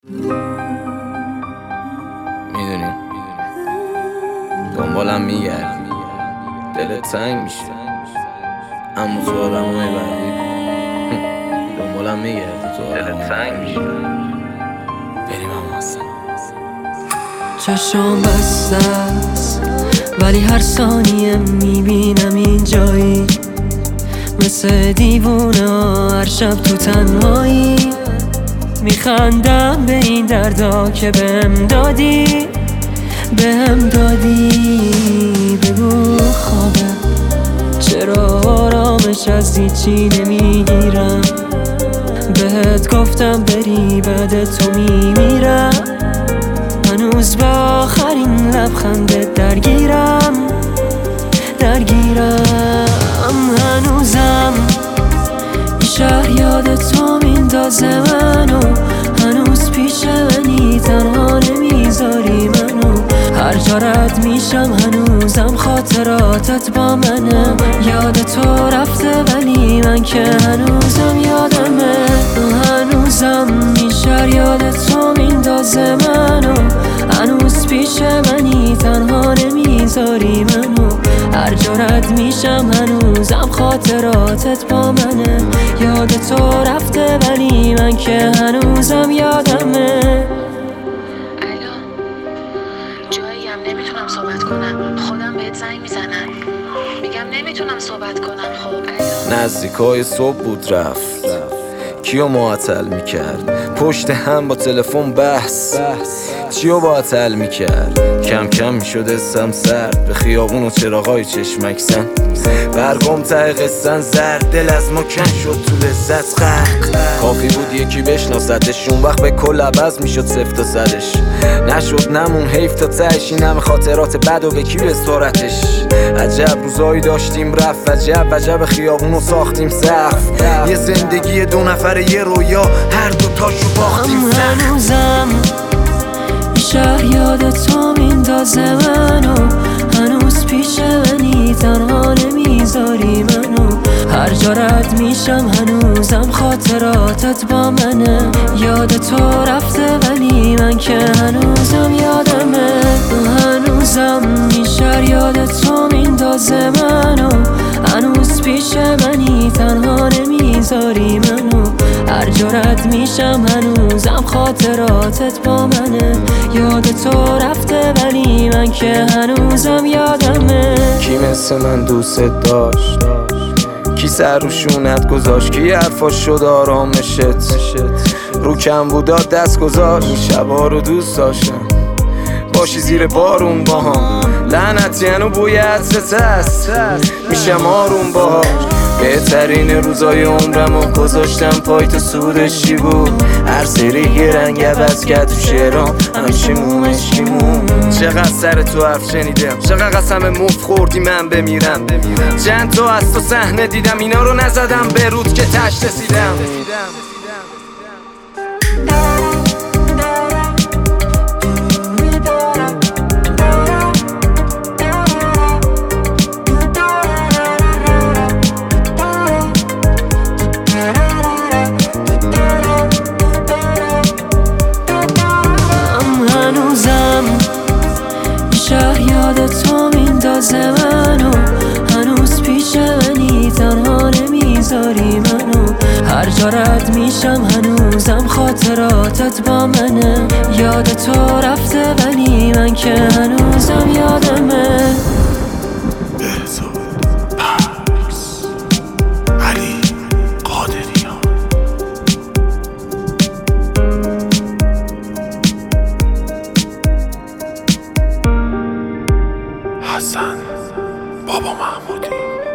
میدونی دنبالم میگردی، دلت تنگ میشه، اما تو آدمای بعدی دنبالم میگردی، تو دلت تنگ میشه. بریم هم هستن. چشم بسته است ولی هر ثانیه میبینم اینجایی، مثل دیوونه هر شب تو تنهایی. میخندم به این دردا که بهم دادی، بگو خوابه چرا آرامش از هیچی نمیگیرم. بهت گفتم بری بعد تو میمیرم، هنوز به آخرین لبخندت درگیرم. هنوزم این شهر یاد تو میندازه منو، هنوز پیش منی تنها نمیذاری منو. هر جا رد میشم هنوزم خاطراتت با منه. یاد تو رفته ولی من که هنوزم یادمه. هنوزم این شهر یاد تو میندازه منو، هنوز پیش منی تنها نمیذاری منو. هر جا رد میشم هنوزم خاطراتت با منه. یاد تو رفته ولی من که هنوزم یادمه. جاییم نمیتونم صحبت کنم، خودم بهت زنگ میزنم میگم نمیتونم صحبت کنم. خب نزدیکای صبح بود رفت، کیو معطل میکرد؟ پشت هم با تلفن بحث، چیو معطل میکرد؟ کم کم میشد اسم سرد، به خیابون و چراغای چشمک زن، برگم ته قصن زرد، دل از ما کن شد تو لذت غرق. کافی بود یکی بشناستش، اون وقت به کل عوض میشد صفر تا صدش. نشد نمون حیف تا تهش، این همه خاطرات بد و به کی بسپارتش. عجب روزایی داشتیم رفت، عجب خیابونو ساختیم سقف. یه زندگی دو نفره یه رویا، هر دو تاشو باختیم سقف. هنوزم این شهر یاد تو میندازه منو، هنوز پیش منی تنها نمیذاری منو. هر جا رد میشم هنوزم خاطراتت با منه. یاد تو رفته ولی من که هنوزم یادمه. هنوزم این شهر یاد تو میندازه منو، هنوز پیش منی تنها نمیذاری منو. هر جا رد میشم هنوزم خاطراتت با منه. یاد تو رفته ولی من که هنوزم یادمه. کی مثل من دوست داشت؟ کی سر رو شونت گذاشت؟ کی حرفاش شد آرامشت؟ رو کم بودات دست گذاشت. این شبا رو دوست داشتم باشی زیر بارون با هم، لعنتی هنو بوی عطرت هست، میشم آروم باهاش. بهترین روزای عمرمو گذاشتم پای تو، سودش چی بود؟ هر سری یه رنگ عوض کرد تو شعرام، همشیمون چقدر سر تو حرف شنیدم، چقدر قسم مفت خوردی من بمیرم. چند تا از تو صحنه دیدم، اینا رو نزدم به رود که تشت رسیدم. شهر یاد تو میندازه منو، هنوز پیش منی تنها نمیذاری منو. هر جا رد میشم هنوزم خاطراتت با منه. یاد تو رفته ولی من که هنوزم یادمه. علی قادریان، حسن بابا محمودی.